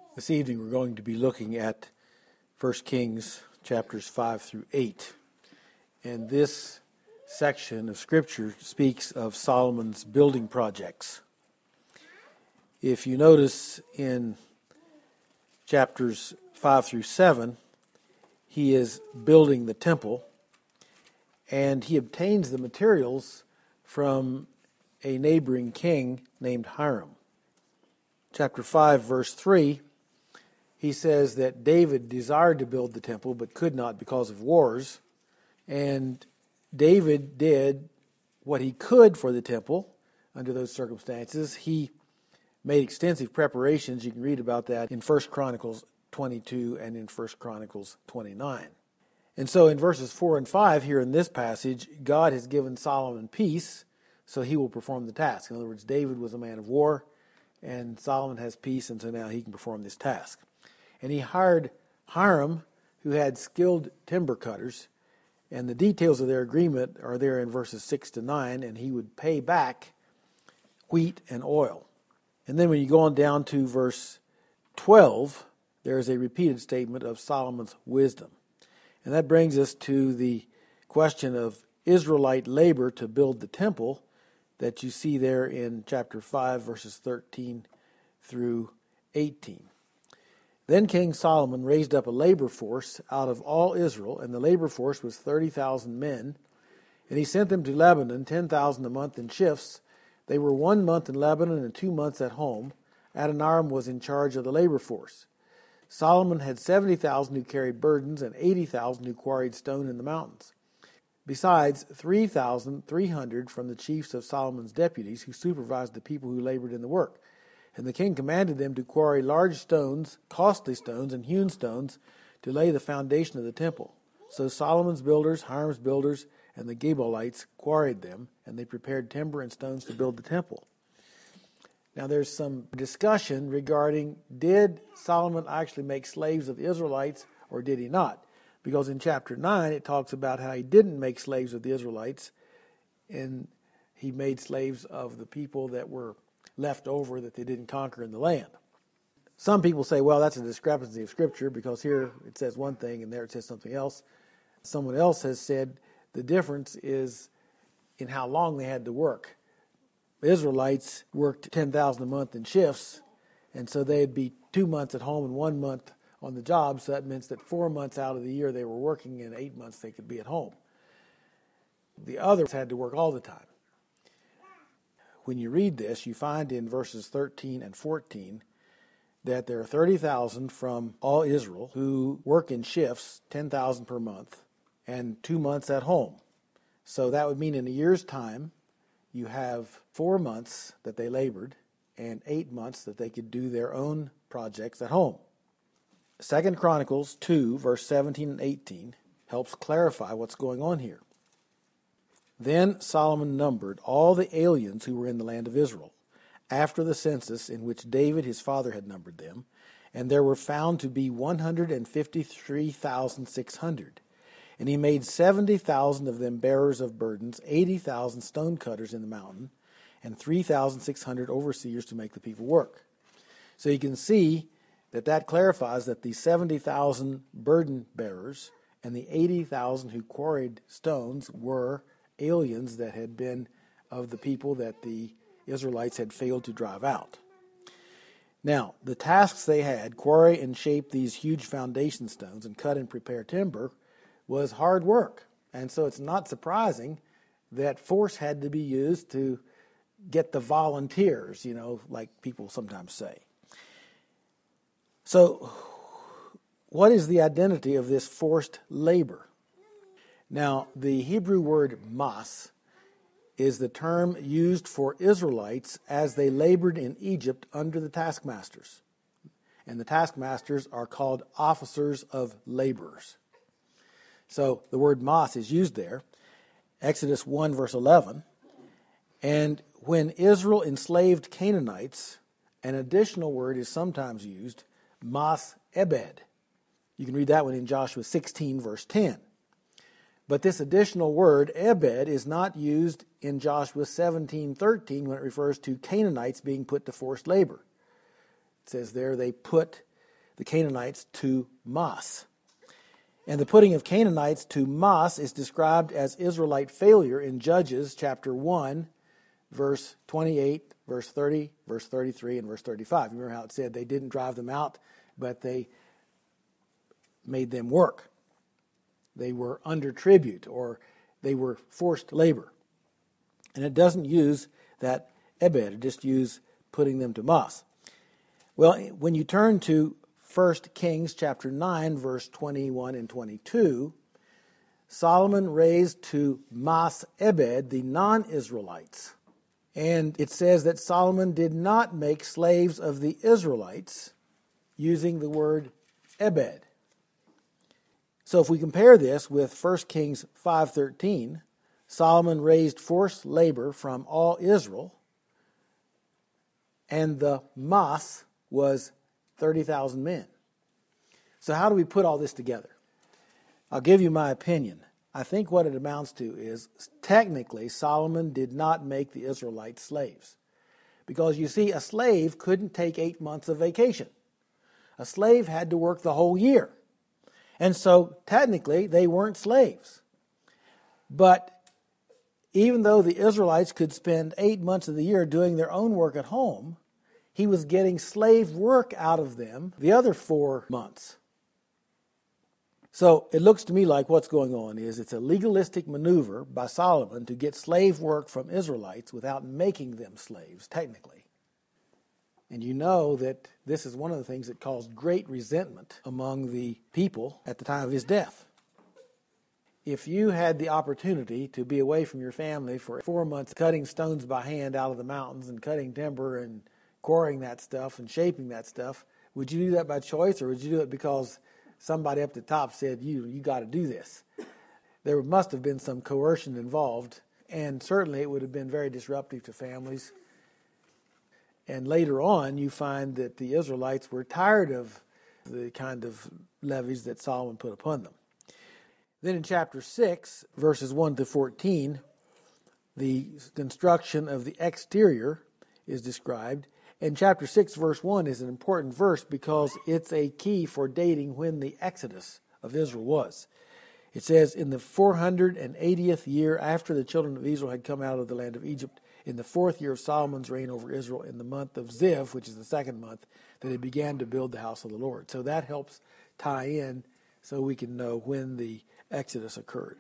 This evening we're going to be looking at 1 Kings chapters 5 through 8. And this section of Scripture speaks of Solomon's building projects. If you notice in chapters 5 through 7, he is building the temple, and he obtains the materials from a neighboring king named Hiram. Chapter 5, verse 3, he says that David desired to build the temple but could not because of wars. And David did what he could for the temple under those circumstances. He made extensive preparations. You can read about that in 1 Chronicles 22 and in 1 Chronicles 29. And so in verses 4 and 5 here in this passage, God has given Solomon peace, so he will perform the task. In other words, David was a man of war, and Solomon has peace, and so now he can perform this task. And he hired Hiram, who had skilled timber cutters, and the details of their agreement are there in verses 6 to 9, and he would pay back wheat and oil. And then when you go on down to verse 12, there is a repeated statement of Solomon's wisdom. And that brings us to the question of Israelite labor to build the temple that you see there in chapter 5, verses 13 through 18. Then King Solomon raised up a labor force out of all Israel, and the labor force was 30,000 men. And he sent them to Lebanon, 10,000 a month in shifts. They were 1 month in Lebanon and 2 months at home. Adoniram was in charge of the labor force. Solomon had 70,000 who carried burdens and 80,000 who quarried stone in the mountains. Besides, 3,300 from the chiefs of Solomon's deputies who supervised the people who labored in the work. And the king commanded them to quarry large stones, costly stones, and hewn stones to lay the foundation of the temple. So Solomon's builders, Hiram's builders, and the Gebalites quarried them, and they prepared timber and stones to build the temple. Now there's some discussion regarding, did Solomon actually make slaves of the Israelites, or did he not? Because in chapter 9 it talks about how he didn't make slaves of the Israelites, and he made slaves of the people that were left over that they didn't conquer in the land. Some people say, well, that's a discrepancy of Scripture because here it says one thing and there it says something else. Someone else has said the difference is in how long they had to work. The Israelites worked 10,000 a month in shifts, and so they'd be 2 months at home and 1 month on the job, so that means that 4 months out of the year they were working and 8 months they could be at home. The others had to work all the time. When you read this, you find in verses 13 and 14 that there are 30,000 from all Israel who work in shifts, 10,000 per month, and 2 months at home. So that would mean in a year's time, you have 4 months that they labored and 8 months that they could do their own projects at home. 2 Chronicles 2, verse 17 and 18 helps clarify what's going on here. Then Solomon numbered all the aliens who were in the land of Israel, after the census in which David his father had numbered them, and there were found to be 153,600. And he made 70,000 of them bearers of burdens, 80,000 stone cutters in the mountain, and 3,600 overseers to make the people work. So you can see that clarifies that the 70,000 burden bearers and the 80,000 who quarried stones were aliens that had been of the people that the Israelites had failed to drive out. Now, the tasks they had, quarry and shape these huge foundation stones and cut and prepare timber, was hard work. And so it's not surprising that force had to be used to get the volunteers, like people sometimes say. So, what is the identity of this forced labor? Now, the Hebrew word mas is the term used for Israelites as they labored in Egypt under the taskmasters. And the taskmasters are called officers of laborers. So the word mas is used there. Exodus 1, verse 11. And when Israel enslaved Canaanites, an additional word is sometimes used, mas ebed. You can read that one in Joshua 16, verse 10. But this additional word, ebed, is not used in Joshua 17:13 when it refers to Canaanites being put to forced labor. It says there they put the Canaanites to Mas. And the putting of Canaanites to Mas is described as Israelite failure in Judges chapter 1, verse 28, verse 30, verse 33, and verse 35. Remember how it said they didn't drive them out, but they made them work. They were under tribute, or they were forced labor. And it doesn't use that ebed, it just uses putting them to Mas. Well, when you turn to 1 Kings chapter 9, verse 21 and 22, Solomon raised to Mas Ebed the non-Israelites. And it says that Solomon did not make slaves of the Israelites, using the word Ebed. So if we compare this with 1 Kings 5:13, Solomon raised forced labor from all Israel, and the Mas was 30,000 men. So how do we put all this together? I'll give you my opinion. I think what it amounts to is, technically, Solomon did not make the Israelites slaves. Because you see, a slave couldn't take 8 months of vacation. A slave had to work the whole year. And so, technically, they weren't slaves. But even though the Israelites could spend 8 months of the year doing their own work at home, he was getting slave work out of them the other 4 months. So it looks to me like what's going on is it's a legalistic maneuver by Solomon to get slave work from Israelites without making them slaves, technically. And you know that this is one of the things that caused great resentment among the people at the time of his death. If you had the opportunity to be away from your family for 4 months cutting stones by hand out of the mountains and cutting timber and quarrying that stuff and shaping that stuff, would you do that by choice, or would you do it because somebody up the top said, you got to do this? There must have been some coercion involved, and certainly it would have been very disruptive to families. And later on, you find that the Israelites were tired of the kind of levies that Solomon put upon them. Then in chapter 6, verses 1 to 14, the construction of the exterior is described. And chapter 6, verse 1 is an important verse because it's a key for dating when the exodus of Israel was. It says, in the 480th year after the children of Israel had come out of the land of Egypt, in the 4th year of Solomon's reign over Israel, in the month of Ziv, which is the 2nd month, that he began to build the house of the Lord. So that helps tie in so we can know when the Exodus occurred.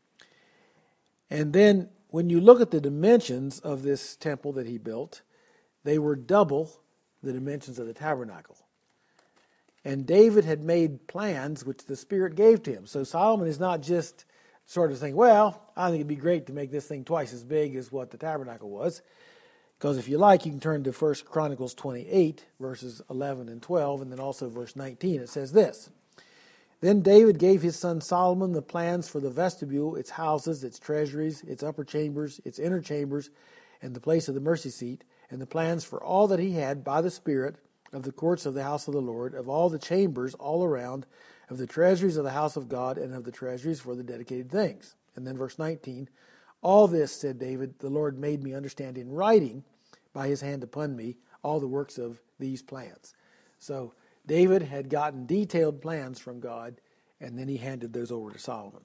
And then when you look at the dimensions of this temple that he built, they were double the dimensions of the tabernacle. And David had made plans which the Spirit gave to him. So Solomon is not just sort of saying, well, I think it'd be great to make this thing twice as big as what the tabernacle was. Because if you like, you can turn to 1 Chronicles 28, verses 11 and 12, and then also verse 19. It says this, then David gave his son Solomon the plans for the vestibule, its houses, its treasuries, its upper chambers, its inner chambers, and the place of the mercy seat, and the plans for all that he had by the Spirit of the courts of the house of the Lord, of all the chambers all around, of the treasuries of the house of God, and of the treasuries for the dedicated things. And then verse 19, all this, said David, the Lord made me understand in writing by his hand upon me all the works of these plans. So David had gotten detailed plans from God, and then he handed those over to Solomon.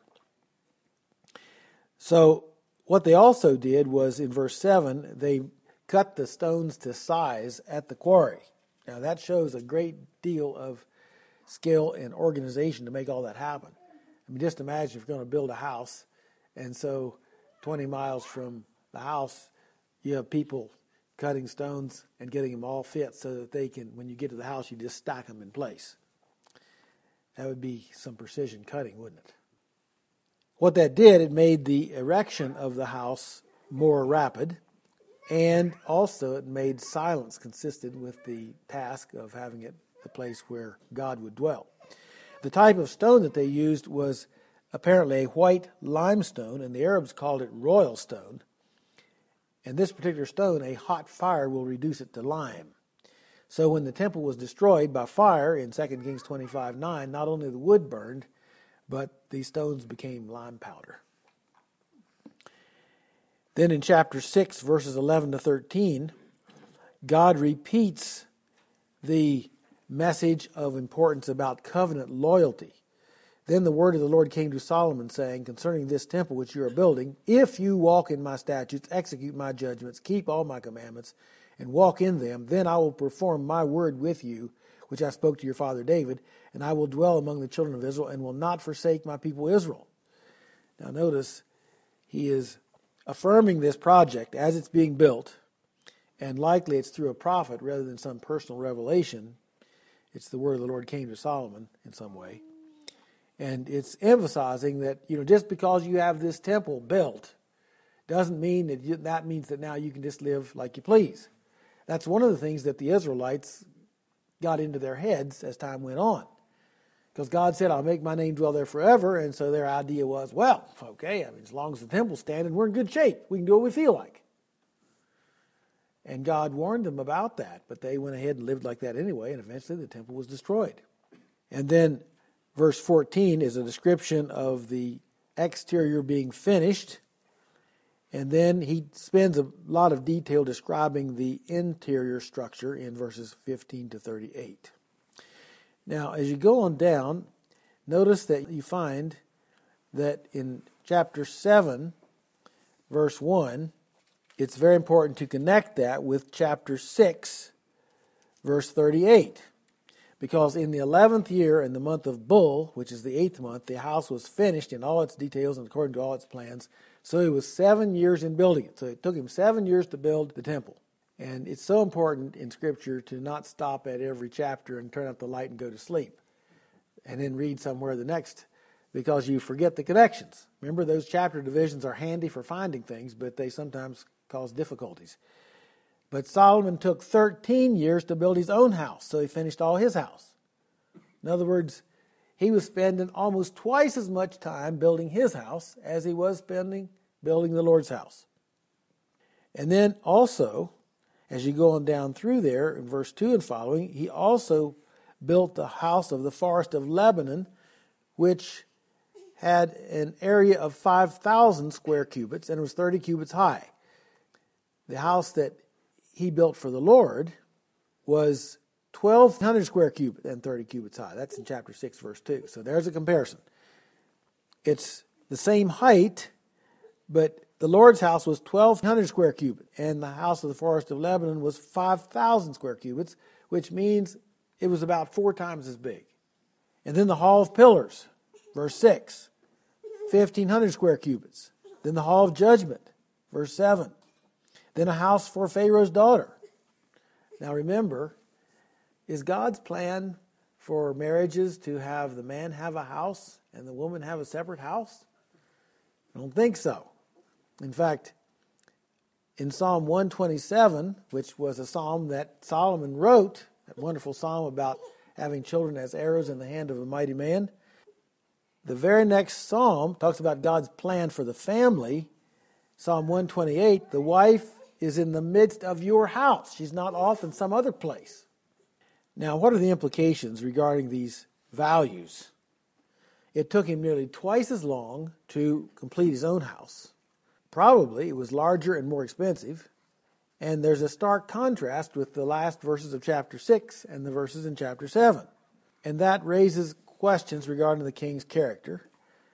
So what they also did was, in verse 7, they cut the stones to size at the quarry. Now that shows a great deal of skill and organization to make all that happen. I mean, just imagine if you're going to build a house, and so 20 miles from the house, you have people cutting stones and getting them all fit so that they can, when you get to the house, you just stack them in place. That would be some precision cutting, wouldn't it? What that did, it made the erection of the house more rapid, and also it made silence consistent with the task of having it the place where God would dwell. The type of stone that they used was apparently a white limestone, and the Arabs called it royal stone. And this particular stone, a hot fire will reduce it to lime. So when the temple was destroyed by fire in 2 Kings 25:9, not only the wood burned, but the stones became lime powder. Then in chapter 6, verses 11 to 13, God repeats the message of importance about covenant loyalty. Then the word of the Lord came to Solomon, saying, concerning this temple which you are building, if you walk in my statutes, execute my judgments, keep all my commandments, and walk in them, then I will perform my word with you, which I spoke to your father David, and I will dwell among the children of Israel, and will not forsake my people Israel. Now notice, he is affirming this project as it's being built, and likely it's through a prophet rather than some personal revelation. It's the word of the Lord came to Solomon in some way. And it's emphasizing that, just because you have this temple built doesn't mean that means that now you can just live like you please. That's one of the things that the Israelites got into their heads as time went on. Because God said, I'll make my name dwell there forever. And so their idea was, well, okay, as long as the temple's standing, we're in good shape. We can do what we feel like. And God warned them about that. But they went ahead and lived like that anyway. And eventually the temple was destroyed. And then verse 14 is a description of the exterior being finished. And then he spends a lot of detail describing the interior structure in verses 15 to 38. Now, as you go on down, notice that you find that in chapter 7, verse 1, it's very important to connect that with chapter 6, verse 38. Because in the 11th year, in the month of Bul, which is the 8th month, the house was finished in all its details and according to all its plans. So he was 7 years in building it. So it took him 7 years to build the temple. And it's so important in Scripture to not stop at every chapter and turn up the light and go to sleep. And then read somewhere the next, because you forget the connections. Remember, those chapter divisions are handy for finding things, but they sometimes cause difficulties. But Solomon took 13 years to build his own house, so he finished all his house. In other words, he was spending almost twice as much time building his house as he was spending building the Lord's house. And then also, as you go on down through there, in verse 2 and following, he also built the house of the forest of Lebanon, which had an area of 5,000 square cubits, and it was 30 cubits high. The house that he built for the Lord was 1,200 square cubits and 30 cubits high. That's in chapter 6, verse 2. So there's a comparison. It's the same height, but the Lord's house was 1,200 square cubits, and the house of the forest of Lebanon was 5,000 square cubits, which means it was about 4 times as big. And then the hall of pillars, verse 6, 1,500 square cubits. Then the hall of judgment, verse 7. Then a house for Pharaoh's daughter. Now remember, is God's plan for marriages to have the man have a house and the woman have a separate house? I don't think so. In fact, in Psalm 127, which was a psalm that Solomon wrote, that wonderful psalm about having children as arrows in the hand of a mighty man, the very next psalm talks about God's plan for the family. Psalm 128, the wife is in the midst of your house. She's not off in some other place. Now, what are the implications regarding these values? It took him nearly twice as long to complete his own house. Probably it was larger and more expensive. And there's a stark contrast with the last verses of chapter 6 and the verses in chapter 7. And that raises questions regarding the king's character.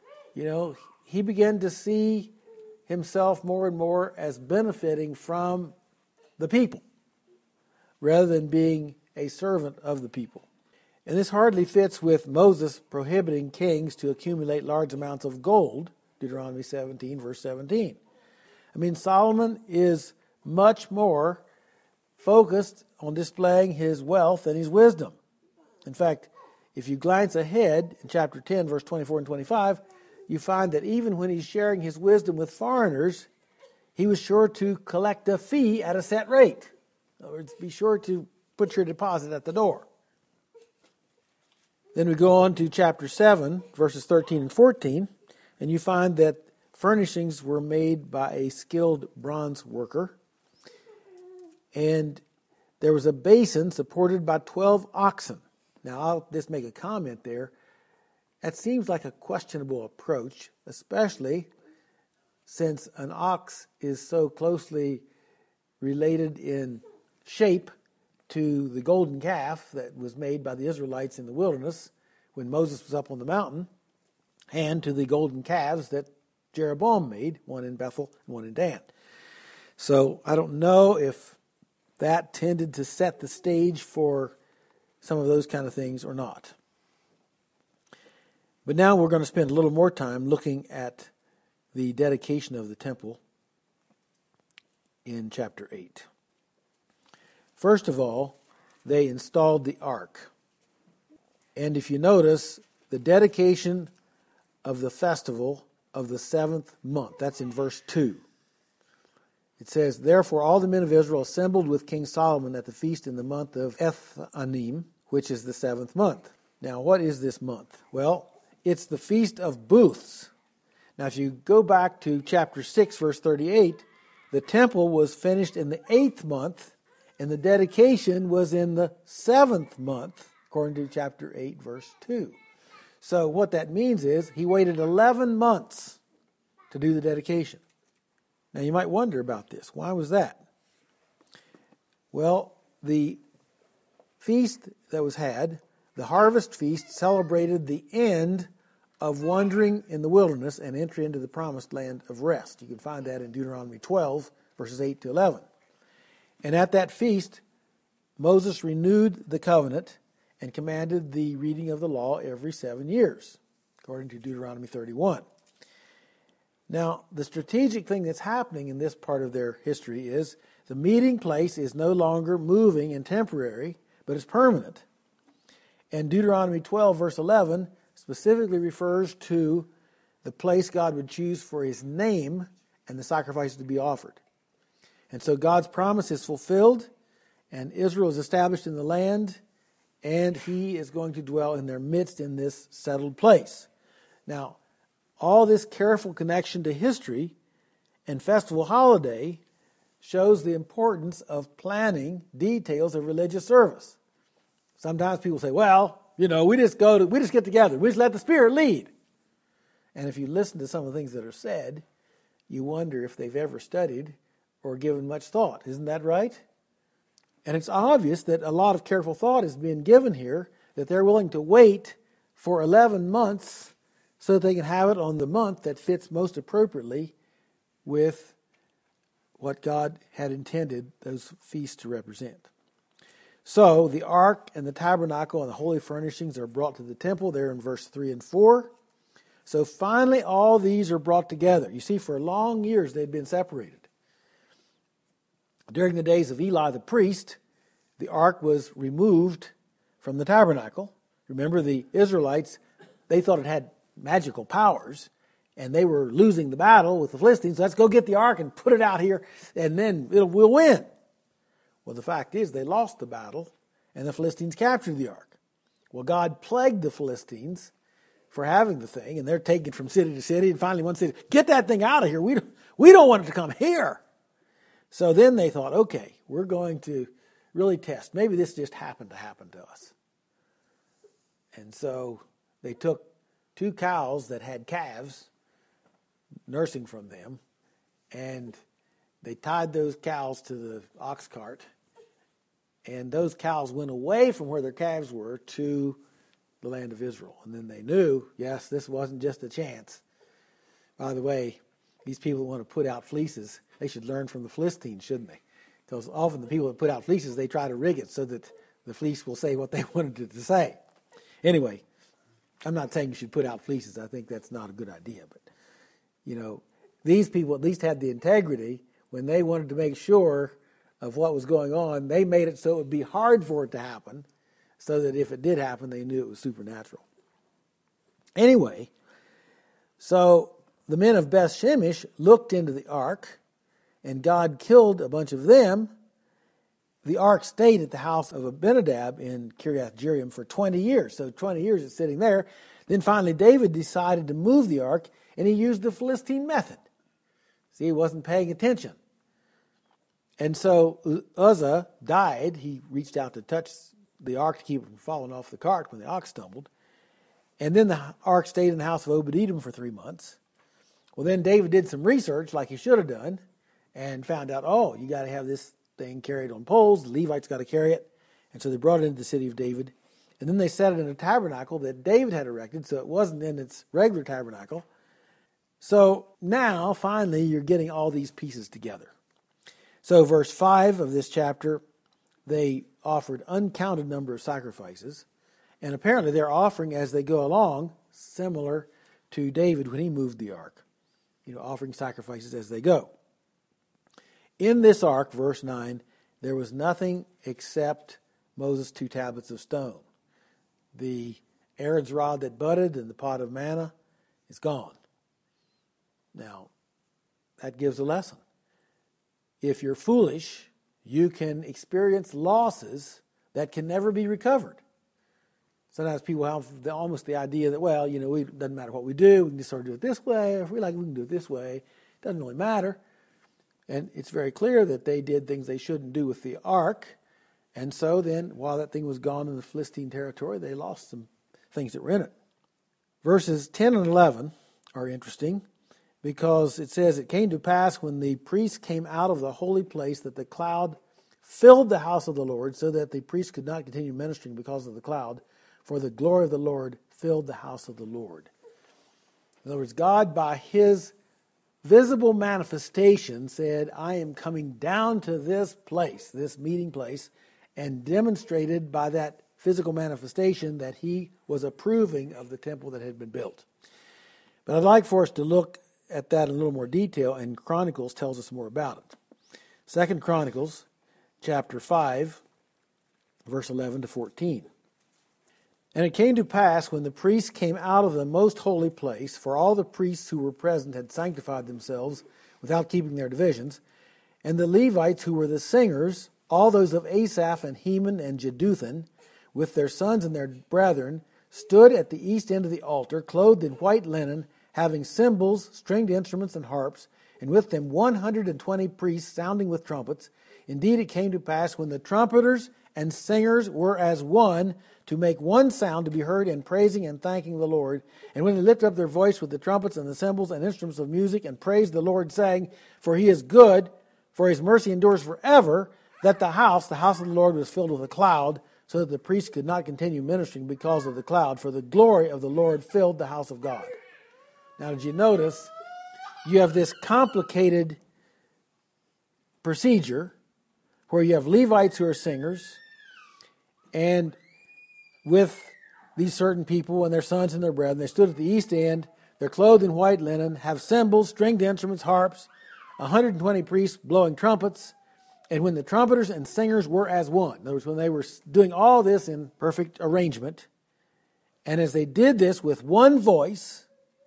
He began to see himself more and more as benefiting from the people rather than being a servant of the people. And this hardly fits with Moses prohibiting kings to accumulate large amounts of gold, Deuteronomy 17, verse 17. Solomon is much more focused on displaying his wealth and his wisdom. In fact, if you glance ahead in chapter 10, verse 24 and 25, you find that even when he's sharing his wisdom with foreigners, he was sure to collect a fee at a set rate. In other words, be sure to put your deposit at the door. Then we go on to chapter 7, verses 13 and 14, and you find that furnishings were made by a skilled bronze worker. And there was a basin supported by 12 oxen. Now, I'll just make a comment there. That seems like a questionable approach, especially since an ox is so closely related in shape to the golden calf that was made by the Israelites in the wilderness when Moses was up on the mountain, and to the golden calves that Jeroboam made, one in Bethel and one in Dan. So I don't know if that tended to set the stage for some of those kind of things or not. But now we're going to spend a little more time looking at the dedication of the temple in chapter 8. First of all, they installed the ark. And if you notice, the dedication of the festival of the 7th month, that's in verse 2. It says, "Therefore all the men of Israel assembled with King Solomon at the feast in the month of Ethanim, which is the 7th month." Now, what is this month? Well, it's the Feast of Booths. Now, if you go back to chapter 6, verse 38, the temple was finished in the 8th month, and the dedication was in the 7th month, according to chapter 8, verse 2. So what that means is he waited 11 months to do the dedication. Now, you might wonder about this. Why was that? Well, the feast that was had, the harvest feast, celebrated the end of wandering in the wilderness and entry into the promised land of rest. You can find that in Deuteronomy 12, verses 8 to 11. And at that feast, Moses renewed the covenant and commanded the reading of the law every 7 years, according to Deuteronomy 31. Now, the strategic thing that's happening in this part of their history is the meeting place is no longer moving and temporary, but is permanent. And Deuteronomy 12, verse 11, specifically refers to the place God would choose for his name and the sacrifices to be offered. And so God's promise is fulfilled, and Israel is established in the land, and he is going to dwell in their midst in this settled place. Now, all this careful connection to history and festival holiday shows the importance of planning details of religious service. Sometimes people say, well, we just get together. We just let the Spirit lead. And if you listen to some of the things that are said, you wonder if they've ever studied or given much thought. Isn't that right? And it's obvious that a lot of careful thought is being given here, that they're willing to wait for 11 months so that they can have it on the month that fits most appropriately with what God had intended those feasts to represent. So the ark and the tabernacle and the holy furnishings are brought to the temple there in verse 3 and 4. So finally all these are brought together. You see, for long years they'd been separated. During the days of Eli the priest, the ark was removed from the tabernacle. Remember, the Israelites, they thought it had magical powers, and they were losing the battle with the Philistines. Let's go get the ark and put it out here, and then we'll win. Well, the fact is they lost the battle, and the Philistines captured the ark. Well, God plagued the Philistines for having the thing, and they're taking it from city to city, and finally one city, get that thing out of here. We don't want it to come here. So then they thought, okay, we're going to really test. Maybe this just happened to us. And so they took 2 cows that had calves nursing from them, and they tied those cows to the ox cart, and those cows went away from where their calves were to the land of Israel. And then they knew, yes, this wasn't just a chance. By the way, these people want to put out fleeces. They should learn from the Philistines, shouldn't they? Because often the people that put out fleeces, they try to rig it so that the fleece will say what they wanted it to say. Anyway, I'm not saying you should put out fleeces. I think that's not a good idea. But, these people at least had the integrity. When they wanted to make sure of what was going on, they made it so it would be hard for it to happen, so that if it did happen, they knew it was supernatural. Anyway, so the men of Beth Shemesh looked into the ark, and God killed a bunch of them. The ark stayed at the house of Abinadab in Kiriath Jearim for 20 years. So 20 years it's sitting there. Then finally David decided to move the ark, and he used the Philistine method. See, he wasn't paying attention. And so Uzzah died. He reached out to touch the ark to keep it from falling off the cart when the ox stumbled. And then the ark stayed in the house of Obed-Edom for 3 months. Well, then David did some research like he should have done and found out, you got to have this thing carried on poles. The Levites got to carry it. And so they brought it into the city of David. And then they set it in a tabernacle that David had erected, so it wasn't in its regular tabernacle. So now, finally, you're getting all these pieces together. So verse 5 of this chapter, they offered uncounted number of sacrifices. And apparently they're offering as they go along, similar to David when he moved the ark. Offering sacrifices as they go. In this ark, verse 9, there was nothing except Moses' 2 tablets of stone. The Aaron's rod that budded and the pot of manna is gone. Now, that gives a lesson. If you're foolish, you can experience losses that can never be recovered. Sometimes people have almost the idea that, it doesn't matter what we do, we can just sort of do it this way. If we like, we can do it this way. It doesn't really matter. And it's very clear that they did things they shouldn't do with the ark. And so then, while that thing was gone in the Philistine territory, they lost some things that were in it. Verses 10 and 11 are interesting because it says, "It came to pass when the priests came out of the holy place that the cloud filled the house of the Lord, so that the priests could not continue ministering because of the cloud. For the glory of the Lord filled the house of the Lord." In other words, God, by His visible manifestation, said, I am coming down to this place, this meeting place, and demonstrated by that physical manifestation that He was approving of the temple that had been built. But I'd like for us to look at that in a little more detail, and Chronicles tells us more about it. 2 Chronicles, chapter 5, verse 11 to 14. "And it came to pass, when the priests came out of the most holy place, for all the priests who were present had sanctified themselves without keeping their divisions, and the Levites who were the singers, all those of Asaph and Heman and Jeduthun, with their sons and their brethren, stood at the east end of the altar, clothed in white linen, having cymbals, stringed instruments, and harps, and with them 120 priests sounding with trumpets. Indeed, it came to pass, when the trumpeters and singers were as one, to make one sound to be heard in praising and thanking the Lord. And when they lifted up their voice with the trumpets and the cymbals and instruments of music, and praised the Lord, saying, For He is good, for His mercy endures forever, that the house of the Lord was filled with a cloud, so that the priests could not continue ministering because of the cloud, for the glory of the Lord filled the house of God." Now, did you notice you have this complicated procedure where you have Levites who are singers, and with these certain people and their sons and their brethren, they stood at the east end, they're clothed in white linen, have cymbals, stringed instruments, harps, 120 priests blowing trumpets, and when the trumpeters and singers were as one. In other words, when they were doing all this in perfect arrangement, and as they did this with one voice,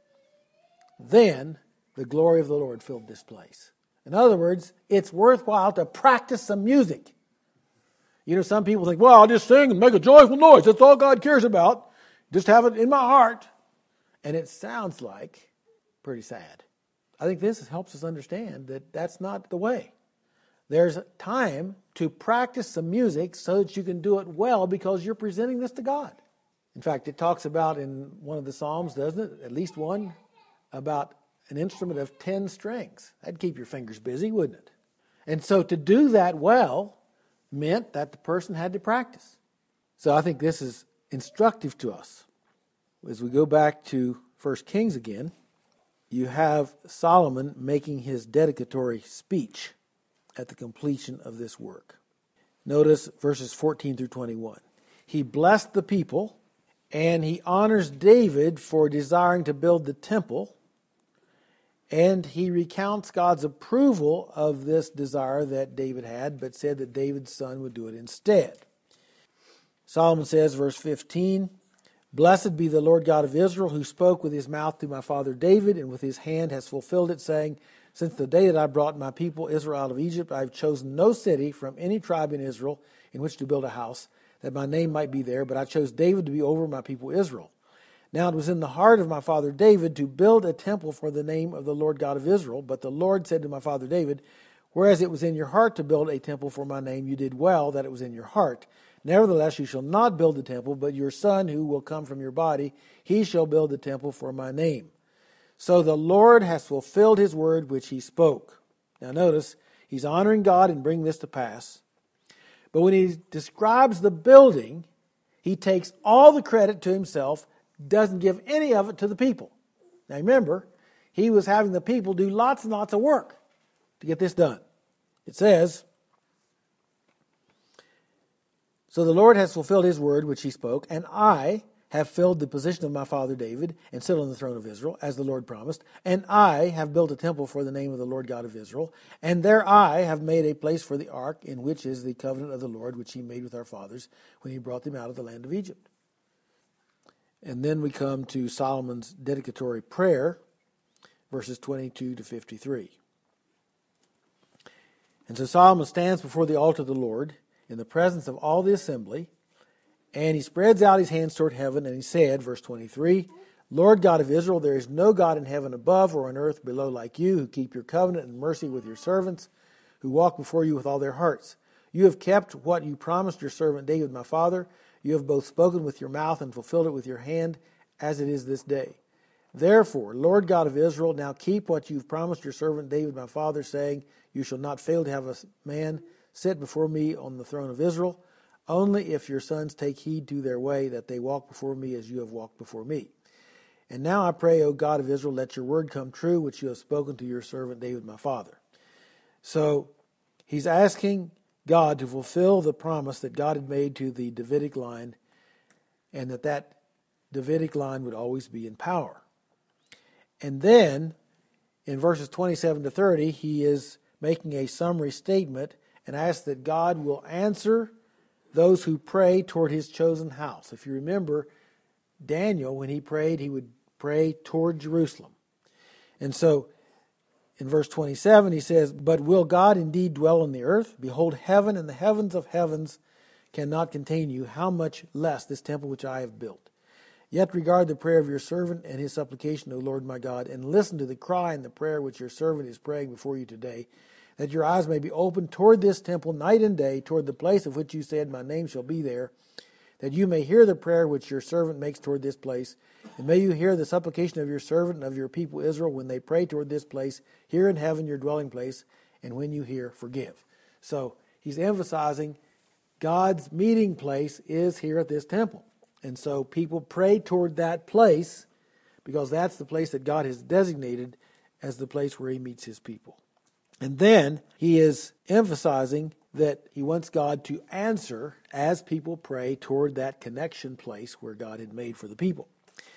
then the glory of the Lord filled this place. In other words, it's worthwhile to practice some music. Some people think, well, I'll just sing and make a joyful noise. That's all God cares about. Just have it in my heart. And it sounds like pretty sad. I think this helps us understand that that's not the way. There's time to practice some music so that you can do it well because you're presenting this to God. In fact, it talks about in one of the Psalms, doesn't it? At least one, about an instrument of 10 strings. That'd keep your fingers busy, wouldn't it? And so to do that well meant that the person had to practice. So I think this is instructive to us. As we go back to 1 Kings again, you have Solomon making his dedicatory speech at the completion of this work. Notice verses 14 through 21. He blessed the people, and he honors David for desiring to build the temple, and he recounts God's approval of this desire that David had, but said that David's son would do it instead. Solomon says, verse 15, "Blessed be the Lord God of Israel, who spoke with his mouth to my father David, and with his hand has fulfilled it, saying, Since the day that I brought my people Israel out of Egypt, I have chosen no city from any tribe in Israel in which to build a house, that my name might be there, but I chose David to be over my people Israel. Now it was in the heart of my father David to build a temple for the name of the Lord God of Israel. But the Lord said to my father David, Whereas it was in your heart to build a temple for my name, you did well that it was in your heart. Nevertheless, you shall not build the temple, but your son who will come from your body, he shall build the temple for my name. So the Lord has fulfilled his word which he spoke." Now notice, he's honoring God and bringing this to pass. But when he describes the building, he takes all the credit to himself, doesn't give any of it to the people. Now remember, he was having the people do lots and lots of work to get this done. It says, "So the Lord has fulfilled his word which he spoke, and I have filled the position of my father David and sit on the throne of Israel, as the Lord promised. And I have built a temple for the name of the Lord God of Israel. And there I have made a place for the ark, in which is the covenant of the Lord, which he made with our fathers when he brought them out of the land of Egypt." And then we come to Solomon's dedicatory prayer, verses 22 to 53. "And so Solomon stands before the altar of the Lord in the presence of all the assembly, and he spreads out his hands toward heaven, and he said," verse 23, "Lord God of Israel, there is no God in heaven above or on earth below like you, who keep your covenant and mercy with your servants, who walk before you with all their hearts. You have kept what you promised your servant David my father. You have both spoken with your mouth and fulfilled it with your hand, as it is this day. Therefore, Lord God of Israel, now keep what you've promised your servant David my father, saying, you shall not fail to have a man sit before me on the throne of Israel, only if your sons take heed to their way, that they walk before me as you have walked before me. And now I pray, O God of Israel, let your word come true, which you have spoken to your servant David my father." So he's asking God to fulfill the promise that God had made to the Davidic line, and that Davidic line would always be in power. And then in verses 27 to 30, he is making a summary statement and asks that God will answer those who pray toward his chosen house. If you remember, Daniel, when he prayed, he would pray toward Jerusalem. And so in verse 27, he says, "But will God indeed dwell on the earth? Behold, heaven and the heavens of heavens cannot contain you. How much less this temple which I have built? Yet regard the prayer of your servant and his supplication, O Lord my God, and listen to the cry and the prayer which your servant is praying before you today, that your eyes may be opened toward this temple night and day, toward the place of which you said, my name shall be there, that you may hear the prayer which your servant makes toward this place. And may you hear the supplication of your servant and of your people Israel when they pray toward this place, here in heaven your dwelling place, and when you hear, forgive." So he's emphasizing God's meeting place is here at this temple. And so people pray toward that place because that's the place that God has designated as the place where he meets his people. And then he is emphasizing that he wants God to answer as people pray toward that connection place where God had made for the people.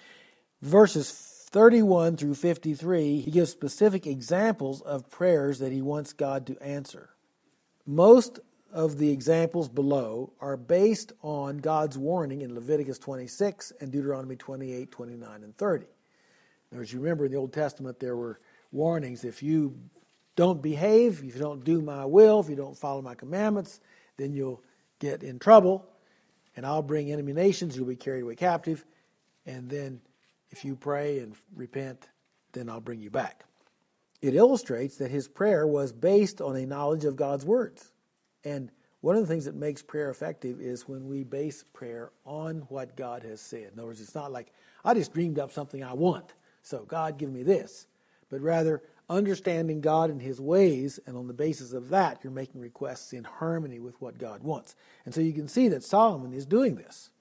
Verses 31 through 53, he gives specific examples of prayers that he wants God to answer. Most of the examples below are based on God's warning in Leviticus 26 and Deuteronomy 28, 29, and 30. Now, as you remember, in the Old Testament, there were warnings. If you don't behave, if you don't do my will, if you don't follow my commandments, then you'll get in trouble, and I'll bring enemy nations, you'll be carried away captive, and then if you pray and repent, then I'll bring you back. It illustrates that his prayer was based on a knowledge of God's words. And one of the things that makes prayer effective is when we base prayer on what God has said. In other words, it's not like, I just dreamed up something I want, so God give me this. But rather, understanding God and his ways, and on the basis of that, you're making requests in harmony with what God wants. And so you can see that Solomon is doing this.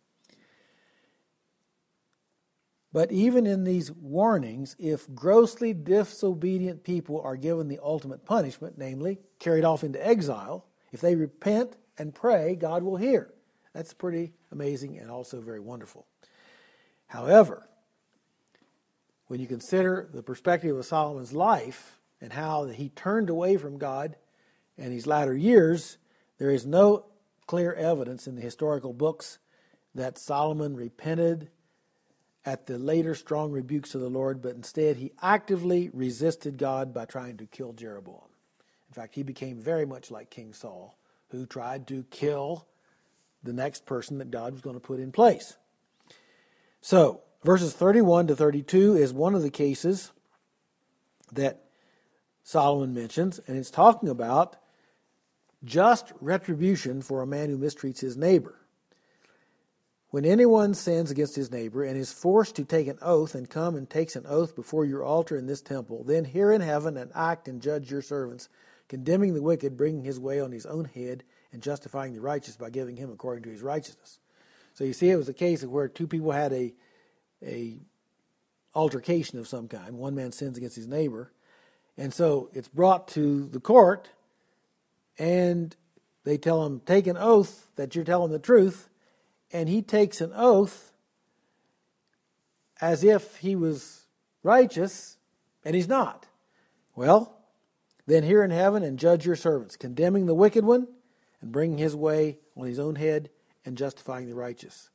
But even in these warnings, if grossly disobedient people are given the ultimate punishment, namely carried off into exile, if they repent and pray, God will hear. That's pretty amazing and also very wonderful. However, when you consider the perspective of Solomon's life and how he turned away from God in his latter years, there is no clear evidence in the historical books that Solomon repented at the later strong rebukes of the Lord, but instead he actively resisted God by trying to kill Jeroboam. In fact, he became very much like King Saul, who tried to kill the next person that God was going to put in place. So, verses 31 to 32 is one of the cases that Solomon mentions, and it's talking about just retribution for a man who mistreats his neighbor. When anyone sins against his neighbor and is forced to take an oath and come and takes an oath before your altar in this temple, then hear in heaven and act and judge your servants, condemning the wicked, bringing his way on his own head, and justifying the righteous by giving him according to his righteousness. So you see, it was a case of where two people had a altercation of some kind. One man sins against his neighbor. And so it's brought to the court, and they tell him, take an oath that you're telling the truth. And he takes an oath as if he was righteous, and he's not. Well, then hear in heaven and judge your servants, condemning the wicked one and bringing his way on his own head and justifying the righteous.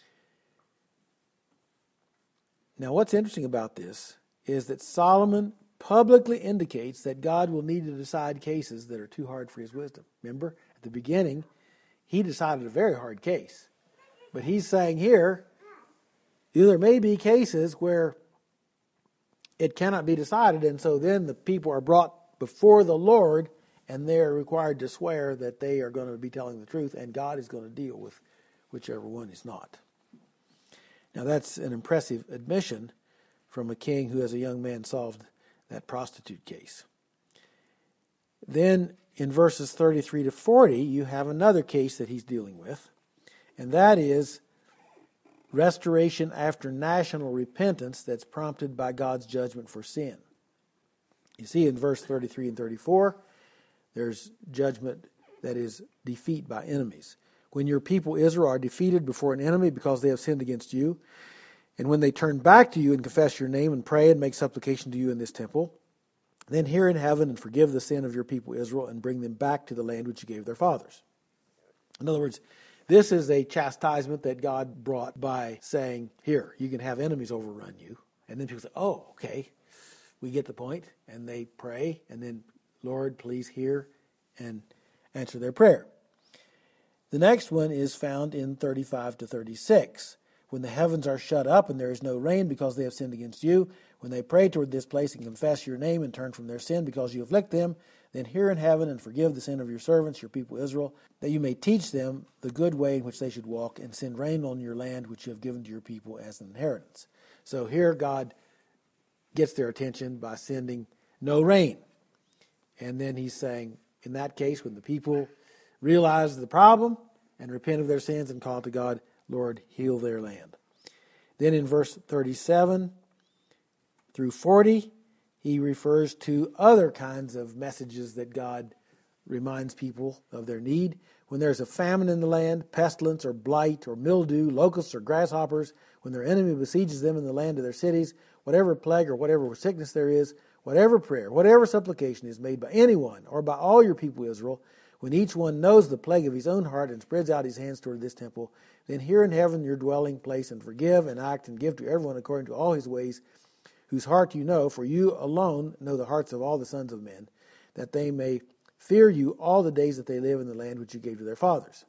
Now, what's interesting about this is that Solomon publicly indicates that God will need to decide cases that are too hard for his wisdom. Remember, at the beginning, he decided a very hard case. But he's saying here, there may be cases where it cannot be decided, and so then the people are brought before the Lord, and they're required to swear that they are going to be telling the truth, and God is going to deal with whichever one is not. Now that's an impressive admission from a king who as a young man solved that prostitute case. Then in verses 33 to 40, you have another case that he's dealing with, and that is restoration after national repentance that's prompted by God's judgment for sin. You see in verse 33 and 34, there's judgment that is defeat by enemies. When your people Israel are defeated before an enemy because they have sinned against you, and when they turn back to you and confess your name and pray and make supplication to you in this temple, then hear in heaven and forgive the sin of your people Israel and bring them back to the land which you gave their fathers. In other words, this is a chastisement that God brought by saying, here, you can have enemies overrun you. And then people say, oh, okay, we get the point. And they pray, and then, Lord, please hear and answer their prayer. The next one is found in 35 to 36. When the heavens are shut up and there is no rain because they have sinned against you, when they pray toward this place and confess your name and turn from their sin because you afflict them, then hear in heaven and forgive the sin of your servants, your people Israel, that you may teach them the good way in which they should walk and send rain on your land which you have given to your people as an inheritance. So here God gets their attention by sending no rain. And then he's saying, in that case, when the people realize the problem and repent of their sins and call to God, Lord, heal their land. Then in verse 37 through 40, he refers to other kinds of messages that God reminds people of their need. When there's a famine in the land, pestilence or blight or mildew, locusts or grasshoppers, when their enemy besieges them in the land of their cities, whatever plague or whatever sickness there is, whatever prayer, whatever supplication is made by anyone or by all your people Israel, when each one knows the plague of his own heart and spreads out his hands toward this temple, then hear in heaven your dwelling place and forgive and act and give to everyone according to all his ways, whose heart you know, for you alone know the hearts of all the sons of men, that they may fear you all the days that they live in the land which you gave to their fathers.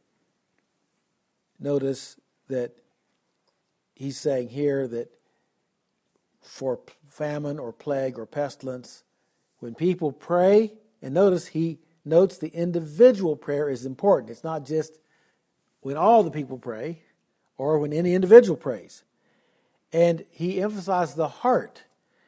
Notice that he's saying here that for famine or plague or pestilence, when people pray, and notice he notes the individual prayer is important. It's not just when all the people pray or when any individual prays. And he emphasized the heart.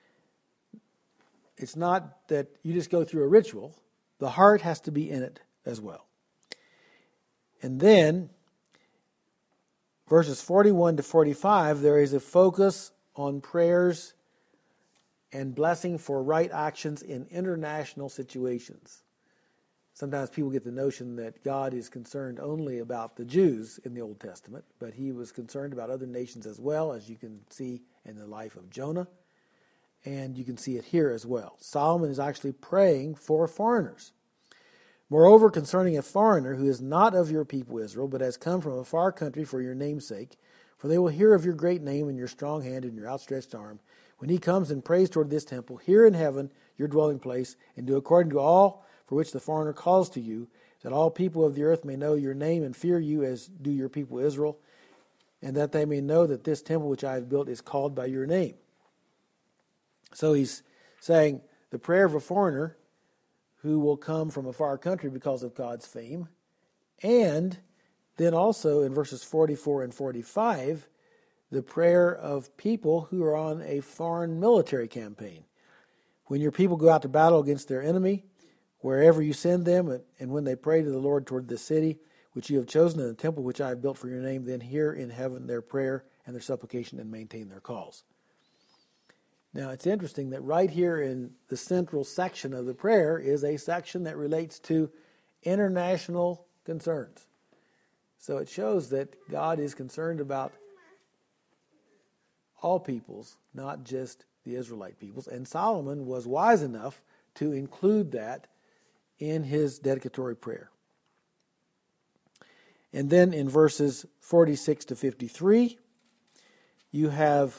It's not that you just go through a ritual. The heart has to be in it as well. And then, verses 41 to 45, there is a focus on prayers and blessing for right actions in international situations. Sometimes people get the notion that God is concerned only about the Jews in the Old Testament, but he was concerned about other nations as well, as you can see in the life of Jonah, and you can see it here as well. Solomon is actually praying for foreigners. Moreover, concerning a foreigner who is not of your people Israel, but has come from a far country for your name's sake, for they will hear of your great name and your strong hand and your outstretched arm, when he comes and prays toward this temple, hear in heaven your dwelling place, and do according to all for which the foreigner calls to you, that all people of the earth may know your name and fear you as do your people Israel, and that they may know that this temple which I have built is called by your name. So he's saying the prayer of a foreigner who will come from a far country because of God's fame, and then also in verses 44 and 45, the prayer of people who are on a foreign military campaign. When your people go out to battle against their enemy, wherever you send them, and when they pray to the Lord toward this city, which you have chosen, in the temple which I have built for your name, then hear in heaven their prayer and their supplication and maintain their cause. Now, it's interesting that right here in the central section of the prayer is a section that relates to international concerns. So it shows that God is concerned about all peoples, not just the Israelite peoples. And Solomon was wise enough to include that in his dedicatory prayer. And then in verses 46 to 53, you have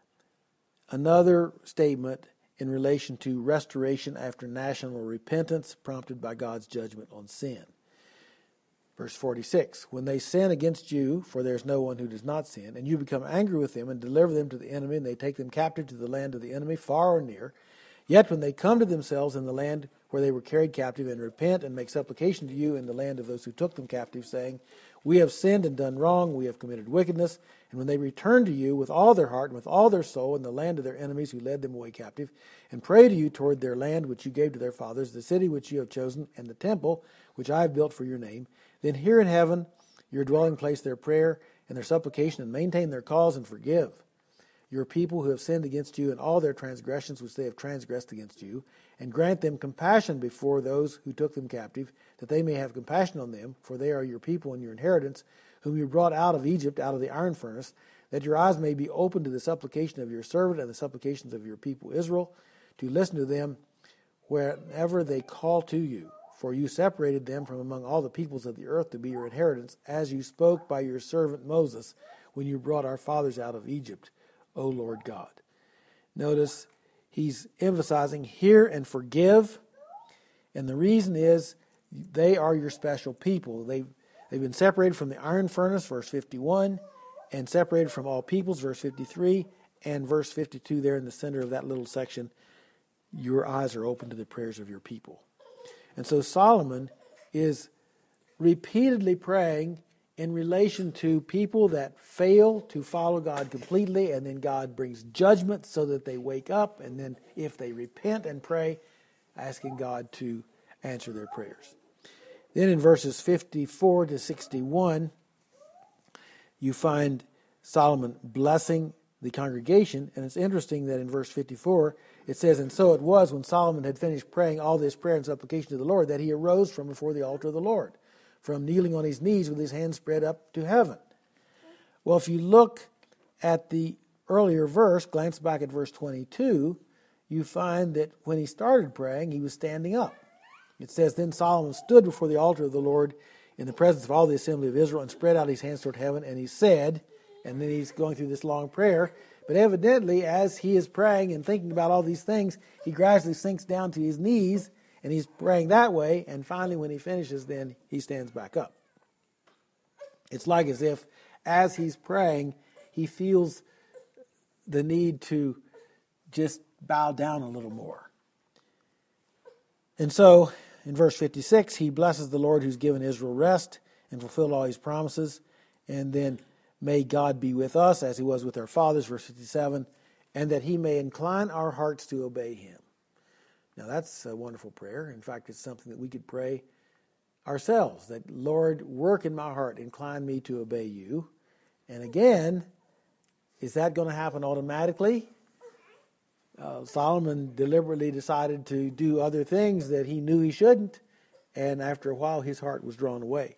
another statement in relation to restoration after national repentance prompted by God's judgment on sin. Verse 46, when they sin against you, for there is no one who does not sin, and you become angry with them and deliver them to the enemy, and they take them captive to the land of the enemy, far or near, yet when they come to themselves in the land where they were carried captive and repent and make supplication to you in the land of those who took them captive, saying, we have sinned and done wrong, we have committed wickedness, and when they return to you with all their heart and with all their soul in the land of their enemies who led them away captive, and pray to you toward their land which you gave to their fathers, the city which you have chosen, and the temple which I have built for your name, then hear in heaven your dwelling place their prayer and their supplication, and maintain their cause, and forgive your people who have sinned against you and all their transgressions which they have transgressed against you, and grant them compassion before those who took them captive, that they may have compassion on them, for they are your people and your inheritance, whom you brought out of Egypt, out of the iron furnace, that your eyes may be open to the supplication of your servant and the supplications of your people Israel, to listen to them wherever they call to you. For you separated them from among all the peoples of the earth to be your inheritance, as you spoke by your servant Moses, when you brought our fathers out of Egypt, O Lord God. Notice he's emphasizing hear and forgive, and the reason is they are your special people. They've been separated from the iron furnace, verse 51, and separated from all peoples, verse 53, and verse 52 there in the center of that little section, your eyes are open to the prayers of your people. And so Solomon is repeatedly praying in relation to people that fail to follow God completely, and then God brings judgment so that they wake up, and then if they repent and pray, asking God to answer their prayers. Then in verses 54 to 61, you find Solomon blessing the congregation, and it's interesting that in verse 54, it says, and so it was when Solomon had finished praying all this prayer and supplication to the Lord, that he arose from before the altar of the Lord, from kneeling on his knees with his hands spread up to heaven. Well, if you look at the earlier verse, glance back at verse 22, you find that when he started praying, he was standing up. It says, then Solomon stood before the altar of the Lord in the presence of all the assembly of Israel and spread out his hands toward heaven, and he said, and then he's going through this long prayer, but evidently as he is praying and thinking about all these things, he gradually sinks down to his knees, and he's praying that way, and finally when he finishes, then he stands back up. It's like as if as he's praying, he feels the need to just bow down a little more. And so, in verse 56, he blesses the Lord who's given Israel rest and fulfilled all his promises. And then, may God be with us as he was with our fathers, verse 57, and that he may incline our hearts to obey him. Now that's a wonderful prayer. In fact, it's something that we could pray ourselves, that Lord, work in my heart, incline me to obey you. And again, is that going to happen automatically? Solomon deliberately decided to do other things that he knew he shouldn't, and after a while his heart was drawn away.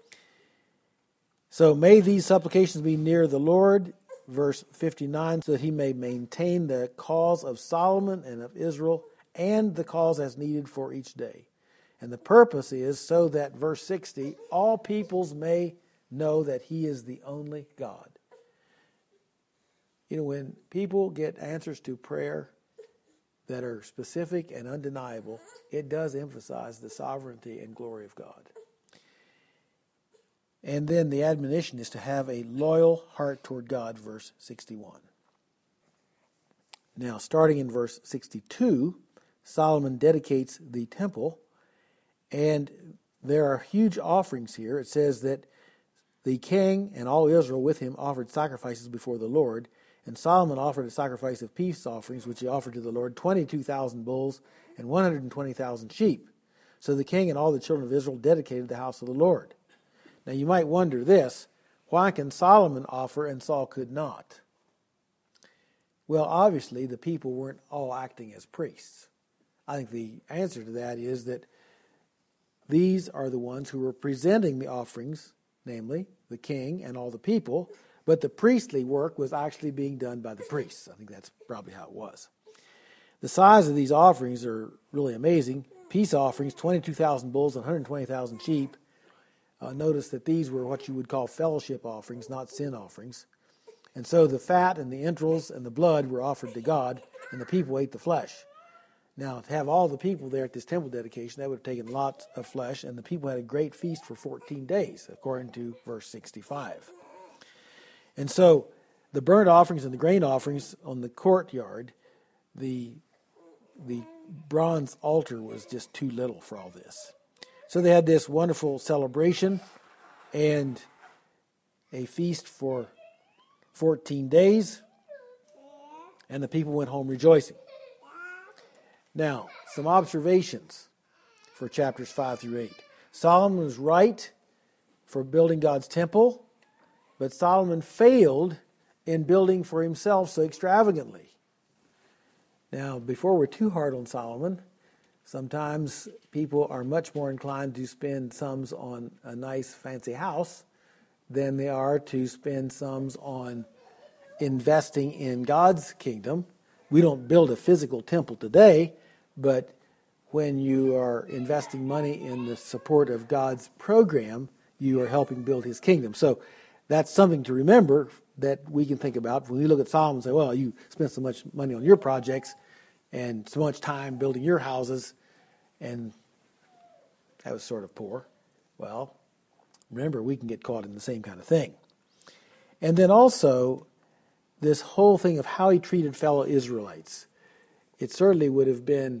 So may these supplications be near the Lord, verse 59, so that he may maintain the cause of Solomon and of Israel and the cause as needed for each day. And the purpose is so that, verse 60, all peoples may know that he is the only God. You know, when people get answers to prayer that are specific and undeniable, it does emphasize the sovereignty and glory of God. And then the admonition is to have a loyal heart toward God, verse 61. Now, starting in verse 62, Solomon dedicates the temple, and there are huge offerings here. It says that the king and all Israel with him offered sacrifices before the Lord, and Solomon offered a sacrifice of peace offerings, which he offered to the Lord, 22,000 bulls and 120,000 sheep. So the king and all the children of Israel dedicated the house of the Lord. Now you might wonder this, why can Solomon offer and Saul could not? Well, obviously the people weren't all acting as priests. I think the answer to that is that these are the ones who were presenting the offerings, namely the king and all the people, but the priestly work was actually being done by the priests. I think that's probably how it was. The size of these offerings are really amazing. Peace offerings, 22,000 bulls and 120,000 sheep. Notice that these were what you would call fellowship offerings, not sin offerings. And so the fat and the entrails and the blood were offered to God, and the people ate the flesh. Now, to have all the people there at this temple dedication, that would have taken lots of flesh, and the people had a great feast for 14 days, according to verse 65. And so the burnt offerings and the grain offerings on the courtyard, the bronze altar was just too little for all this. So they had this wonderful celebration and a feast for 14 days, and the people went home rejoicing. Now, some observations for chapters 5 through 8. Solomon was right for building God's temple, but Solomon failed in building for himself so extravagantly. Now, before we're too hard on Solomon, sometimes people are much more inclined to spend sums on a nice fancy house than they are to spend sums on investing in God's kingdom. We don't build a physical temple today, but when you are investing money in the support of God's program, you are helping build his kingdom. So that's something to remember that we can think about when we look at Solomon and say, well, you spent so much money on your projects and so much time building your houses, and that was sort of poor. Well, remember, we can get caught in the same kind of thing. And then also, this whole thing of how he treated fellow Israelites. It certainly would have been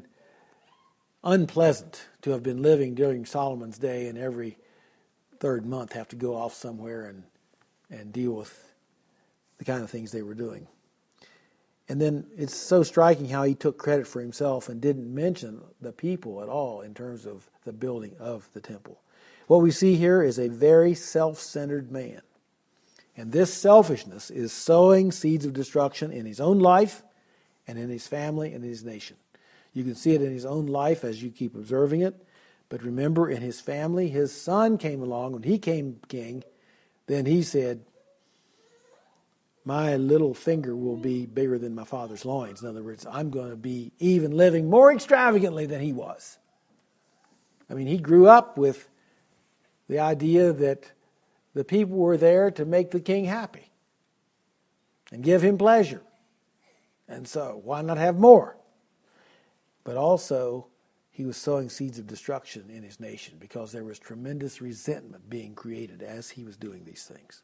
unpleasant to have been living during Solomon's day and every third month have to go off somewhere and deal with the kind of things they were doing. And then it's so striking how he took credit for himself and didn't mention the people at all in terms of the building of the temple. What we see here is a very self-centered man. And this selfishness is sowing seeds of destruction in his own life and in his family and in his nation. You can see it in his own life as you keep observing it. But remember, in his family, his son came along. When he came king, then he said, my little finger will be bigger than my father's loins. In other words, I'm going to be even living more extravagantly than he was. I mean, he grew up with the idea that the people were there to make the king happy and give him pleasure. And so, why not have more? But also, he was sowing seeds of destruction in his nation because there was tremendous resentment being created as he was doing these things.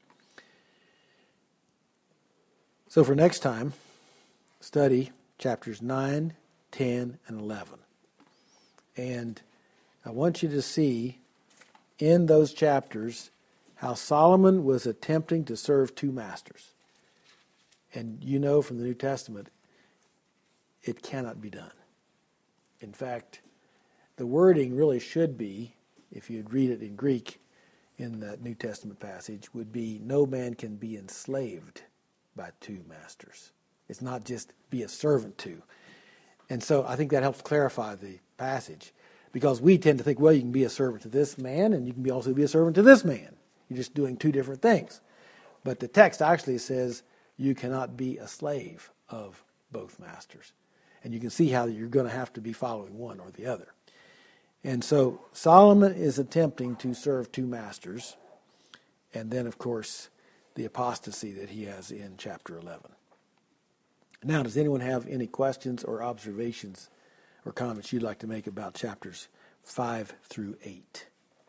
So for next time, study chapters 9, 10, and 11. And I want you to see in those chapters how Solomon was attempting to serve two masters. And you know from the New Testament, it cannot be done. In fact, the wording really should be, if you'd read it in Greek in that New Testament passage, would be, no man can be enslaved by two masters. It's not just be a servant to. And so I think that helps clarify the passage, because we tend to think, well, you can be a servant to this man and you can also be a servant to this man. You're just doing two different things. But the text actually says you cannot be a slave of both masters. And you can see how you're going to have to be following one or the other. And so Solomon is attempting to serve two masters. And then, of course, the apostasy that he has in chapter 11. Now, does anyone have any questions or observations or comments you'd like to make about chapters 5 through 8?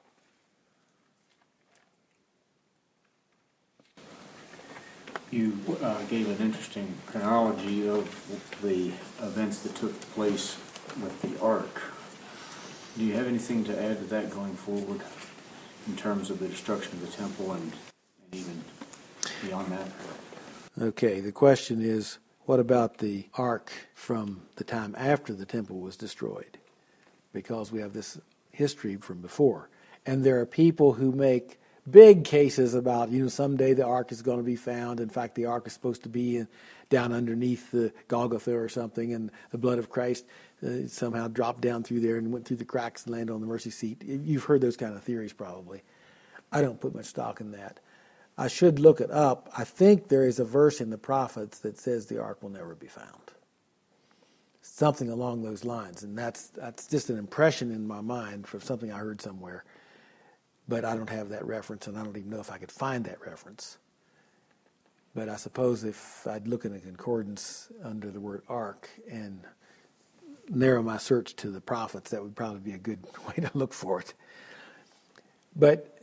You gave an interesting chronology of the events that took place with the ark. Do you have anything to add to that going forward in terms of the destruction of the temple and even beyond that? Okay, the question is, what about the ark from the time after the temple was destroyed? because we have this history from before. And there are people who make big cases about, someday the ark is going to be found. In fact, the ark is supposed to be down underneath the Golgotha or something, and the blood of Christ somehow dropped down through there and went through the cracks and landed on the mercy seat. You've heard those kind of theories probably. I don't put much stock in that. I should look it up. I think there is a verse in the prophets that says the ark will never be found. Something along those lines. And that's just an impression in my mind from something I heard somewhere. But I don't have that reference, and I don't even know if I could find that reference. But I suppose if I'd look in a concordance under the word ark and narrow my search to the prophets, that would probably be a good way to look for it. But,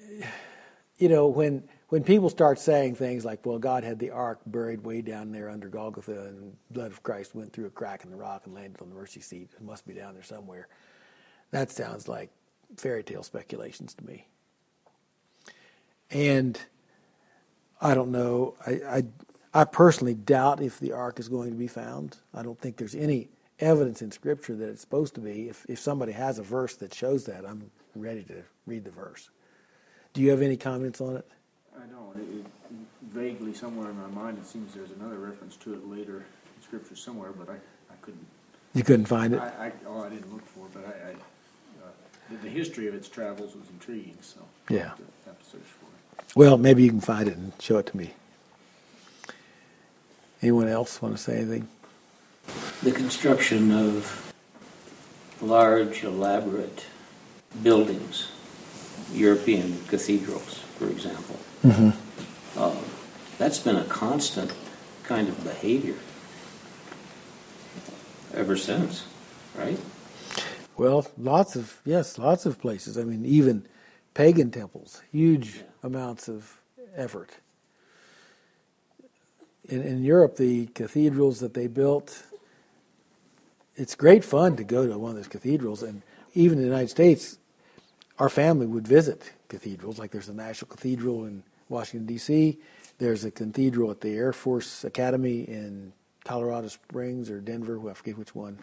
when people start saying things like, well, God had the ark buried way down there under Golgotha, and the blood of Christ went through a crack in the rock and landed on the mercy seat, it must be down there somewhere. That sounds like fairy tale speculations to me. And I don't know. I personally doubt if the ark is going to be found. I don't think there's any evidence in Scripture that it's supposed to be. If somebody has a verse that shows that, I'm ready to read the verse. Do you have any comments on it? I don't. Vaguely, somewhere in my mind, it seems there's another reference to it later in Scripture somewhere, but I couldn't. You couldn't find it? I didn't look for it, but the history of its travels was intriguing, so yeah. I have to search for it. Well, maybe you can find it and show it to me. Anyone else want to say anything? The construction of large, elaborate buildings, European cathedrals, for example, that's been a constant kind of behavior ever since, right? Well, lots of places. I mean, even pagan temples, huge amounts of effort. In Europe, the cathedrals that they built, it's great fun to go to one of those cathedrals. And even in the United States, our family would visit cathedrals. Like there's a National Cathedral in Washington, D.C. There's a cathedral at the Air Force Academy in Colorado Springs or Denver, I forget which one.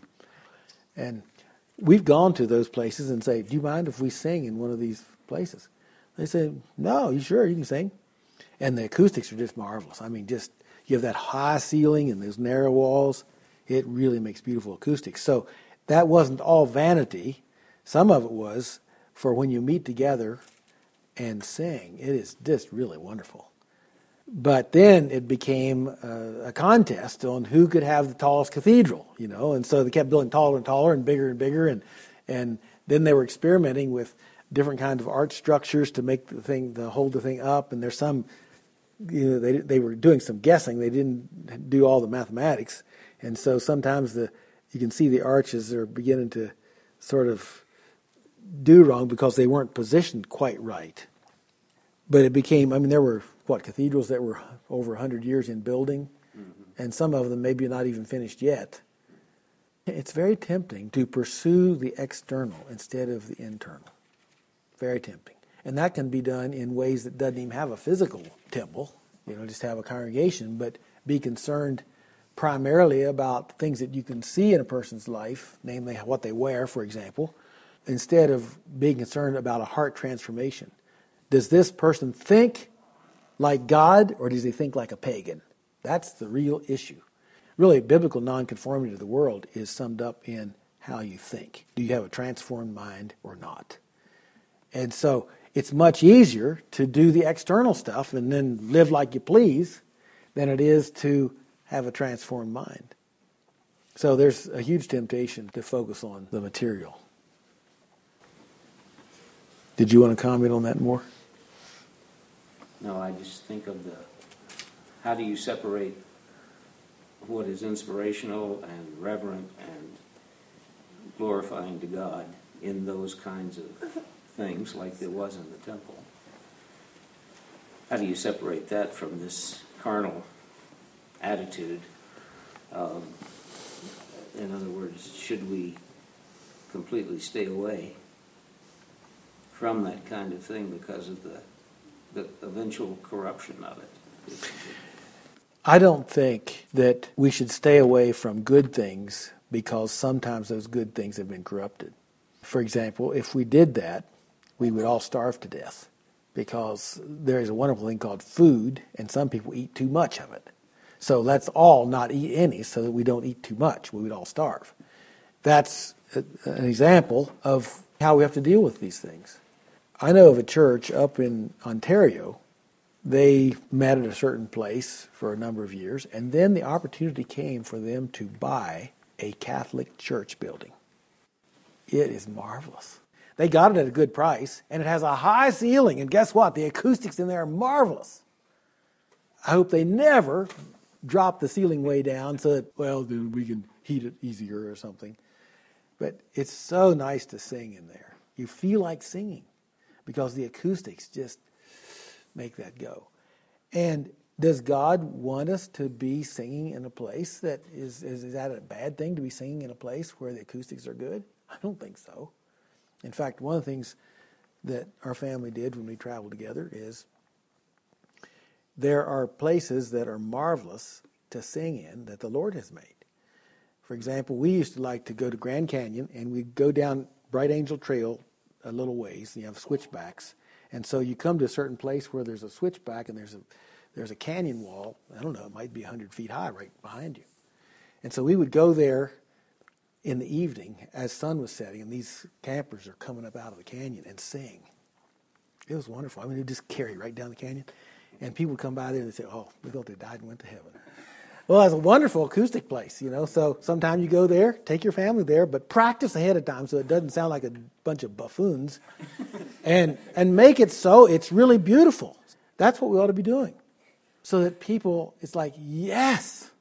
And we've gone to those places and say, do you mind if we sing in one of these places? They say, no, you sure, you can sing. And the acoustics are just marvelous. I mean, just you have that high ceiling and those narrow walls. It really makes beautiful acoustics. So that wasn't all vanity. Some of it was for when you meet together and sing. It is just really wonderful. But then it became a contest on who could have the tallest cathedral, and so they kept building taller and taller and bigger, and then they were experimenting with different kinds of art structures to make to hold the thing up. And there's some, they were doing some guessing. They didn't do all the mathematics, and so sometimes you can see the arches are beginning to sort of do wrong because they weren't positioned quite right. But it became, there were, cathedrals that were over 100 years in building, and some of them maybe not even finished yet. It's very tempting to pursue the external instead of the internal. Very tempting. And that can be done in ways that doesn't even have a physical temple, just have a congregation, but be concerned primarily about things that you can see in a person's life, namely what they wear, for example, instead of being concerned about a heart transformation. Does this person think like God, or does he think like a pagan? That's the real issue. Really, biblical nonconformity to the world is summed up in how you think. Do you have a transformed mind or not? And so it's much easier to do the external stuff and then live like you please than it is to have a transformed mind. So there's a huge temptation to focus on the material. Did you want to comment on that more? No, I just think of how do you separate what is inspirational and reverent and glorifying to God in those kinds of things like there was in the temple? How do you separate that from this carnal attitude? In other words, should we completely stay away from that kind of thing because of the eventual corruption of it? I don't think that we should stay away from good things because sometimes those good things have been corrupted. For example, if we did that, we would all starve to death because there is a wonderful thing called food, and some people eat too much of it. So let's all not eat any so that we don't eat too much. We would all starve. That's an example of how we have to deal with these things. I know of a church up in Ontario. They met at a certain place for a number of years, and then the opportunity came for them to buy a Catholic church building. It is marvelous. They got it at a good price, and it has a high ceiling, and guess what? The acoustics in there are marvelous. I hope they never drop the ceiling way down so that, well, then we can heat it easier or something. But it's so nice to sing in there. You feel like singing because the acoustics just make that go. And does God want us to be singing in a place that is that a bad thing to be singing in a place where the acoustics are good? I don't think so. In fact, one of the things that our family did when we traveled together is there are places that are marvelous to sing in that the Lord has made. For example, we used to like to go to Grand Canyon, and we'd go down Bright Angel Trail a little ways, and you have switchbacks. And so you come to a certain place where there's a switchback and there's a canyon wall. I don't know, it might be 100 feet high right behind you. And so we would go there in the evening as sun was setting, and these campers are coming up out of the canyon and sing. It was wonderful. I mean, it would just carry right down the canyon. And people would come by there and they'd say, oh, we thought they died and went to heaven. Well, it's a wonderful acoustic place, you know. So sometime you go there, take your family there, but practice ahead of time so it doesn't sound like a bunch of buffoons. and make it so it's really beautiful. That's what we ought to be doing. So that people, it's like, yes.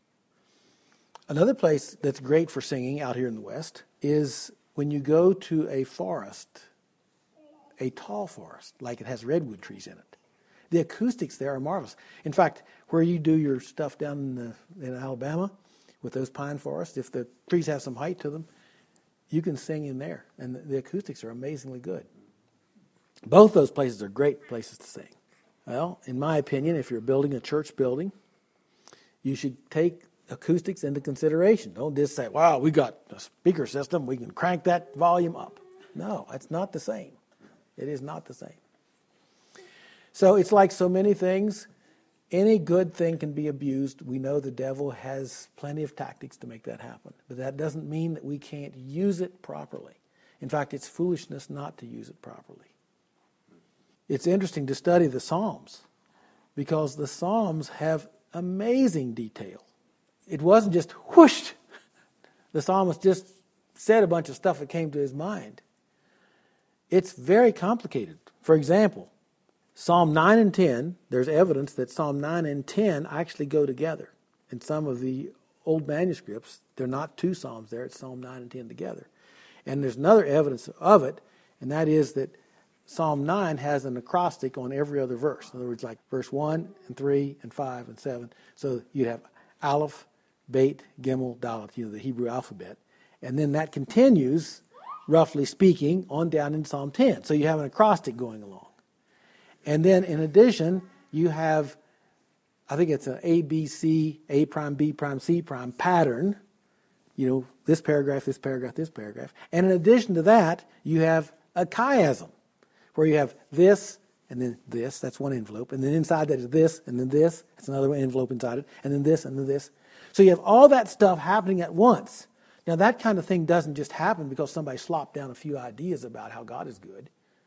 Another place that's great for singing out here in the West is when you go to a forest, a tall forest, like it has redwood trees in it. The acoustics there are marvelous. In fact, where you do your stuff down in Alabama with those pine forests, if the trees have some height to them, you can sing in there. And the acoustics are amazingly good. Both those places are great places to sing. Well, in my opinion, if you're building a church building, you should take acoustics into consideration. Don't just say, wow, we got a speaker system, we can crank that volume up. No, it's not the same. It is not the same. So it's like so many things. Any good thing can be abused. We know the devil has plenty of tactics to make that happen. But that doesn't mean that we can't use it properly. In fact, it's foolishness not to use it properly. It's interesting to study the Psalms because the Psalms have amazing detail. It wasn't just whoosh. The psalmist just said a bunch of stuff that came to his mind. It's very complicated. For example, Psalm 9 and 10, there's evidence that Psalm 9 and 10 actually go together. In some of the old manuscripts, they're not two Psalms there, it's Psalm 9 and 10 together. And there's another evidence of it, and that is that Psalm 9 has an acrostic on every other verse. In other words, like verse 1 and 3 and 5 and 7. So you'd have Aleph, Beit, Gimel, Dalet, the Hebrew alphabet. And then that continues, roughly speaking, on down in Psalm 10. So you have an acrostic going along. And then in addition, you have, I think it's an A, B, C, A prime, B prime, C prime pattern. This paragraph, this paragraph, this paragraph. And in addition to that, you have a chiasm, where you have this and then this. That's one envelope. And then inside that is this and then this. That's another envelope inside it. And then this and then this. So you have all that stuff happening at once. Now that kind of thing doesn't just happen because somebody slopped down a few ideas about how God is good.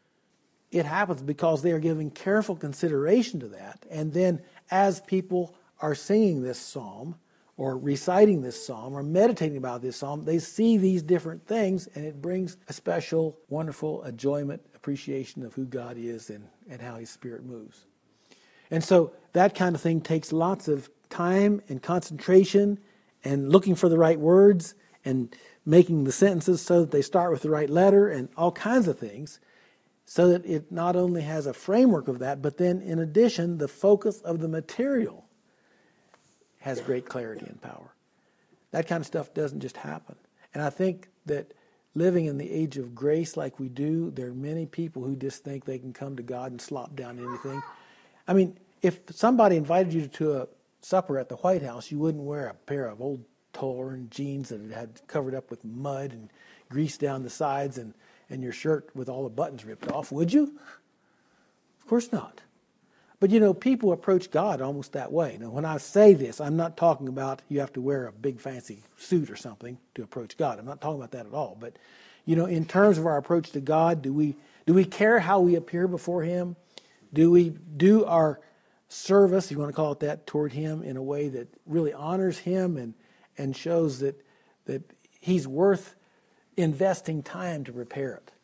It happens because they are giving careful consideration to that. And then as people are singing this psalm or reciting this psalm or meditating about this psalm, they see these different things, and it brings a special, wonderful enjoyment, appreciation of who God is and how His Spirit moves. And so that kind of thing takes lots of time and concentration and looking for the right words and making the sentences so that they start with the right letter and all kinds of things, so that it not only has a framework of that, but then in addition, the focus of the material has great clarity and power. That kind of stuff doesn't just happen. And I think that living in the age of grace like we do, there are many people who just think they can come to God and slop down anything. I mean, if somebody invited you to a supper at the White House, you wouldn't wear a pair of old torn jeans that had covered up with mud and grease down the sides and your shirt with all the buttons ripped off, would you? Of course not. But people approach God almost that way. Now, when I say this, I'm not talking about you have to wear a big fancy suit or something to approach God. I'm not talking about that at all. But, in terms of our approach to God, do we care how we appear before Him? Do we do our service, you want to call it that, toward Him in a way that really honors Him and shows that He's worth investing time to repair it?